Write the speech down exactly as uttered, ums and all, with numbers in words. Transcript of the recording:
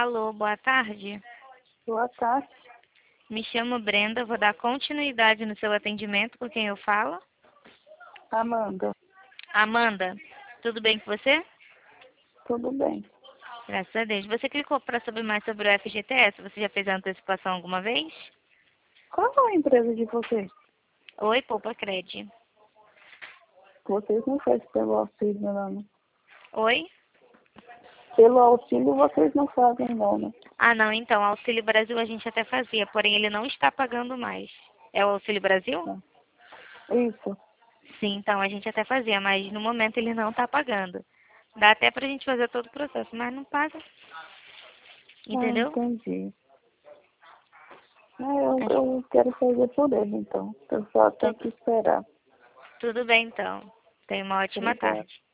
Alô, boa tarde. Boa tarde. Me chamo Brenda, vou dar continuidade no seu atendimento. Com quem eu falo? Amanda. Amanda, tudo bem com você? Tudo bem. Graças a Deus. Você clicou para saber mais sobre o F G T S? Você já fez a antecipação alguma vez? Qual é a empresa de vocês? Oi, Poupa Cred. Vocês não fazem pelo auxílio, não. Oi? Pelo auxílio vocês não fazem, não, né? Ah, não, então, Auxílio Brasil a gente até fazia, porém ele não está pagando mais. É o Auxílio Brasil? Tá. Isso. Sim, então a gente até fazia, mas no momento ele não está pagando. Dá até pra gente fazer todo o processo, mas não paga. Entendeu? Ah, entendi. Ah, eu, eu quero fazer por ele, então. Eu só tenho Tudo, que esperar. tudo bem, então. Tenha uma ótima Obrigada. tarde.